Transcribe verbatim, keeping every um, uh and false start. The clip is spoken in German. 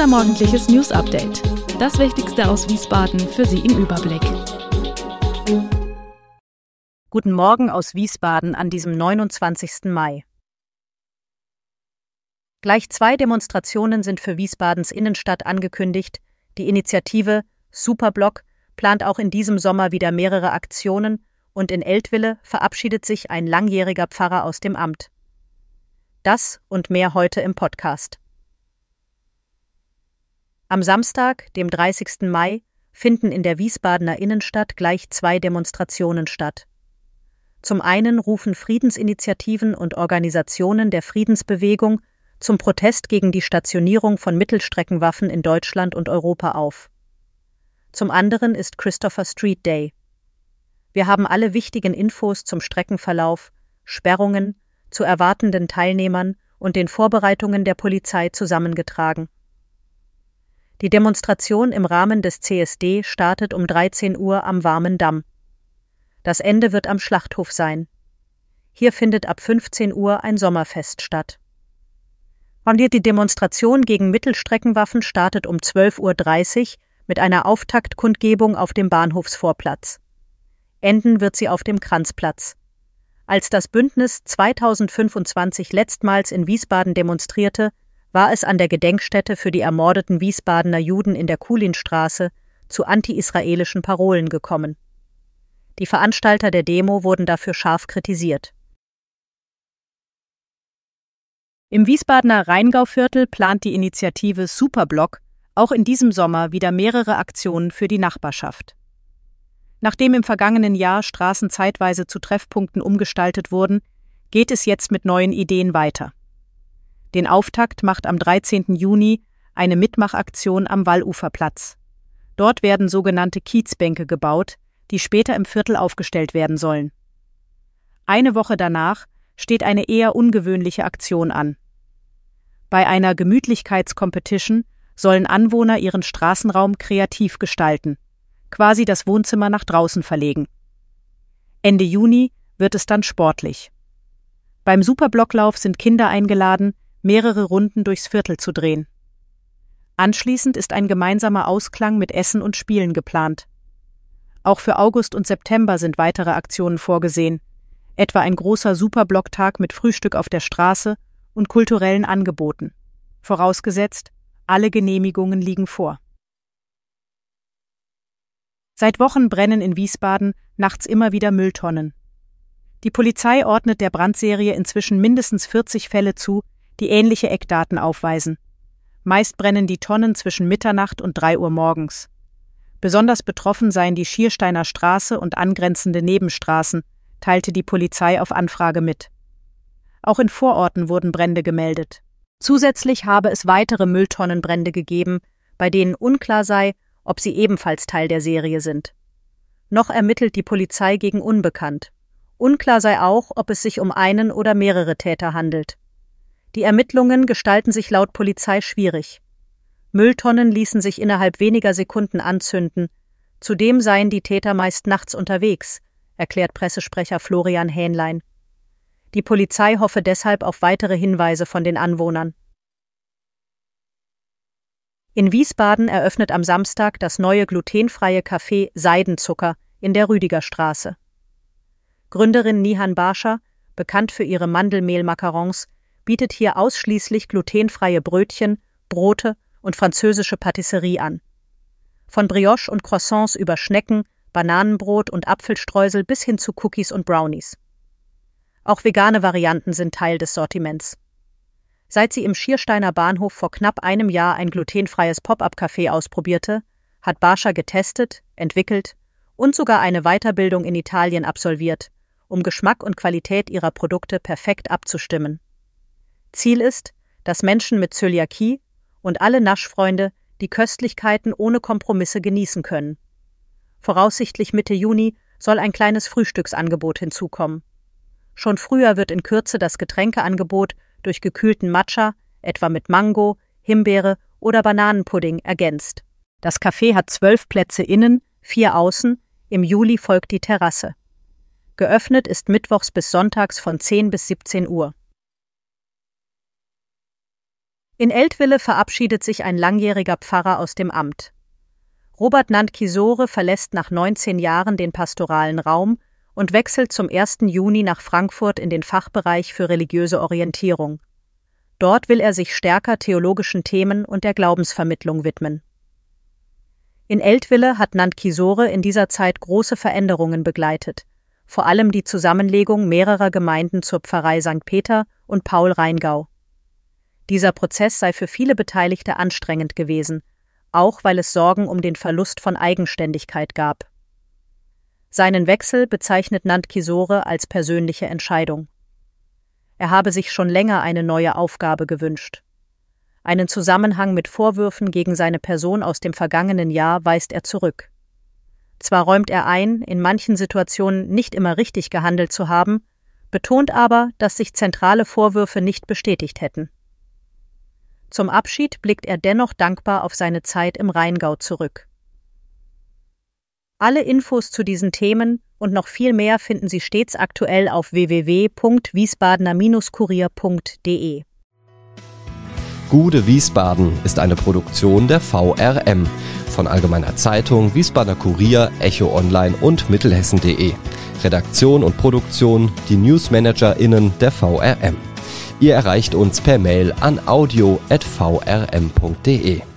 Unser morgendliches News-Update. Das Wichtigste aus Wiesbaden für Sie im Überblick. Guten Morgen aus Wiesbaden an diesem neunundzwanzigsten Mai. Gleich zwei Demonstrationen sind für Wiesbadens Innenstadt angekündigt. Die Initiative Superblock plant auch in diesem Sommer wieder mehrere Aktionen und in Eltville verabschiedet sich ein langjähriger Pfarrer aus dem Amt. Das und mehr heute im Podcast. Am Samstag, dem dreißigsten Mai, finden in der Wiesbadener Innenstadt gleich zwei Demonstrationen statt. Zum einen rufen Friedensinitiativen und Organisationen der Friedensbewegung zum Protest gegen die Stationierung von Mittelstreckenwaffen in Deutschland und Europa auf. Zum anderen ist Christopher Street Day. Wir haben alle wichtigen Infos zum Streckenverlauf, Sperrungen, zu erwartenden Teilnehmern und den Vorbereitungen der Polizei zusammengetragen. Die Demonstration im Rahmen des C S D startet um dreizehn Uhr am Warmen Damm. Das Ende wird am Schlachthof sein. Hier findet ab fünfzehn Uhr ein Sommerfest statt. Die Demonstration gegen Mittelstreckenwaffen startet um zwölf Uhr dreißig mit einer Auftaktkundgebung auf dem Bahnhofsvorplatz. Enden wird sie auf dem Kranzplatz. Als das Bündnis zweitausendfünfundzwanzig letztmals in Wiesbaden demonstrierte, war es an der Gedenkstätte für die ermordeten Wiesbadener Juden in der Kulinstraße zu anti-israelischen Parolen gekommen. Die Veranstalter der Demo wurden dafür scharf kritisiert. Im Wiesbadener Rheingauviertel plant die Initiative Superblock auch in diesem Sommer wieder mehrere Aktionen für die Nachbarschaft. Nachdem im vergangenen Jahr Straßen zeitweise zu Treffpunkten umgestaltet wurden, geht es jetzt mit neuen Ideen weiter. Den Auftakt macht am dreizehnten Juni eine Mitmachaktion am Walluferplatz. Dort werden sogenannte Kiezbänke gebaut, die später im Viertel aufgestellt werden sollen. Eine Woche danach steht eine eher ungewöhnliche Aktion an. Bei einer Gemütlichkeits-Competition sollen Anwohner ihren Straßenraum kreativ gestalten, quasi das Wohnzimmer nach draußen verlegen. Ende Juni wird es dann sportlich. Beim Superblocklauf sind Kinder eingeladen, mehrere Runden durchs Viertel zu drehen. Anschließend ist ein gemeinsamer Ausklang mit Essen und Spielen geplant. Auch für August und September sind weitere Aktionen vorgesehen, etwa ein großer Superblocktag mit Frühstück auf der Straße und kulturellen Angeboten. Vorausgesetzt, alle Genehmigungen liegen vor. Seit Wochen brennen in Wiesbaden nachts immer wieder Mülltonnen. Die Polizei ordnet der Brandserie inzwischen mindestens vierzig Fälle zu, die ähnliche Eckdaten aufweisen. Meist brennen die Tonnen zwischen Mitternacht und drei Uhr morgens. Besonders betroffen seien die Schiersteiner Straße und angrenzende Nebenstraßen, teilte die Polizei auf Anfrage mit. Auch in Vororten wurden Brände gemeldet. Zusätzlich habe es weitere Mülltonnenbrände gegeben, bei denen unklar sei, ob sie ebenfalls Teil der Serie sind. Noch ermittelt die Polizei gegen Unbekannt. Unklar sei auch, ob es sich um einen oder mehrere Täter handelt. Die Ermittlungen gestalten sich laut Polizei schwierig. Mülltonnen ließen sich innerhalb weniger Sekunden anzünden. Zudem seien die Täter meist nachts unterwegs, erklärt Pressesprecher Florian Hähnlein. Die Polizei hoffe deshalb auf weitere Hinweise von den Anwohnern. In Wiesbaden eröffnet am Samstag das neue glutenfreie Café Seidenzucker in der Rüdigerstraße. Gründerin Nihan Bascha, bekannt für ihre Mandelmehl-Macarons, bietet hier ausschließlich glutenfreie Brötchen, Brote und französische Patisserie an. Von Brioche und Croissants über Schnecken, Bananenbrot und Apfelstreusel bis hin zu Cookies und Brownies. Auch vegane Varianten sind Teil des Sortiments. Seit sie im Schiersteiner Bahnhof vor knapp einem Jahr ein glutenfreies Pop-up-Café ausprobierte, hat Bascha getestet, entwickelt und sogar eine Weiterbildung in Italien absolviert, um Geschmack und Qualität ihrer Produkte perfekt abzustimmen. Ziel ist, dass Menschen mit Zöliakie und alle Naschfreunde die Köstlichkeiten ohne Kompromisse genießen können. Voraussichtlich Mitte Juni soll ein kleines Frühstücksangebot hinzukommen. Schon früher wird in Kürze das Getränkeangebot durch gekühlten Matcha, etwa mit Mango, Himbeere oder Bananenpudding, ergänzt. Das Café hat zwölf Plätze innen, vier außen, im Juli folgt die Terrasse. Geöffnet ist mittwochs bis sonntags von zehn bis siebzehn Uhr. In Eltville verabschiedet sich ein langjähriger Pfarrer aus dem Amt. Robert Nantkisore verlässt nach neunzehn Jahren den pastoralen Raum und wechselt zum ersten Juni nach Frankfurt in den Fachbereich für religiöse Orientierung. Dort will er sich stärker theologischen Themen und der Glaubensvermittlung widmen. In Eltville hat Nantkisore in dieser Zeit große Veränderungen begleitet, vor allem die Zusammenlegung mehrerer Gemeinden zur Pfarrei Sankt Peter und Paul-Rheingau. Dieser Prozess sei für viele Beteiligte anstrengend gewesen, auch weil es Sorgen um den Verlust von Eigenständigkeit gab. Seinen Wechsel bezeichnet Nantkisore als persönliche Entscheidung. Er habe sich schon länger eine neue Aufgabe gewünscht. Einen Zusammenhang mit Vorwürfen gegen seine Person aus dem vergangenen Jahr weist er zurück. Zwar räumt er ein, in manchen Situationen nicht immer richtig gehandelt zu haben, betont aber, dass sich zentrale Vorwürfe nicht bestätigt hätten. Zum Abschied blickt er dennoch dankbar auf seine Zeit im Rheingau zurück. Alle Infos zu diesen Themen und noch viel mehr finden Sie stets aktuell auf w w w punkt wiesbadener kurier punkt d e. Gude Wiesbaden ist eine Produktion der V R M von Allgemeiner Zeitung, Wiesbadener Kurier, Echo Online und Mittelhessen punkt de. Redaktion und Produktion die NewsmanagerInnen der V R M. Ihr erreicht uns per Mail an audio at v r m punkt d e.